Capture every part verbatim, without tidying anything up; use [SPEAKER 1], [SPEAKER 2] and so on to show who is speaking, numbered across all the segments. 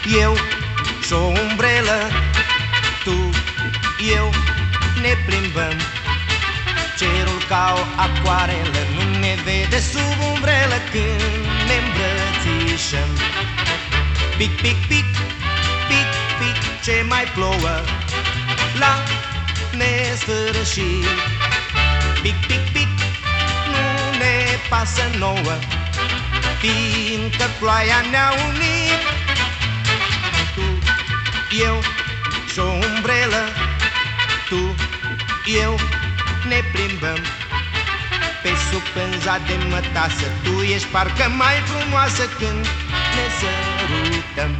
[SPEAKER 1] Eu și o umbrelă, tu, eu, ne plimbăm. Cerul ca o acoarelă nu ne vede sub umbrelă când ne îmbrățișăm. Pic, pic, pic, pic, pic, ce mai plouă la nesfârșit. Pic, pic, pic, nu ne pasă nouă, fiindcă ploaia ne-a unit. Tu, eu și o umbrelă, tu, eu, ne plimbăm pe sub pânza de mătasă. Tu ești parcă mai frumoasă când ne sărutăm.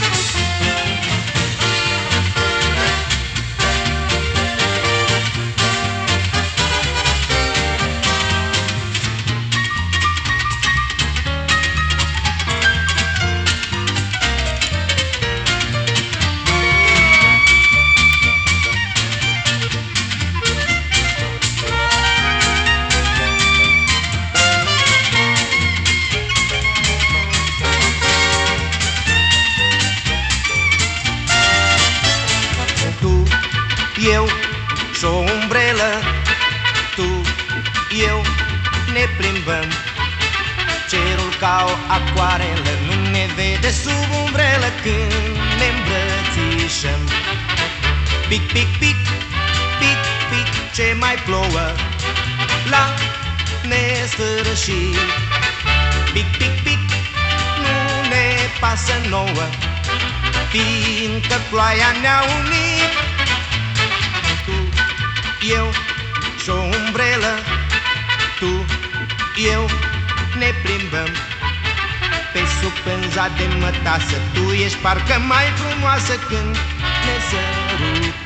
[SPEAKER 1] Eu și o umbrelă, tu, eu, ne plimbăm. Cerul ca o acoarelă nu ne vede sub umbrelă când ne îmbrățișăm. Pic, pic, pic, pic, pic, ce mai plouă la nesfârșit. Pic, pic, pic, nu ne pasă nouă, fiindcă ploaia ne-a unit. Eu și o umbrelă, tu, eu, ne plimbăm pe sub pânza de mătasă. Tu ești parcă mai frumoasă când ne sărutăm.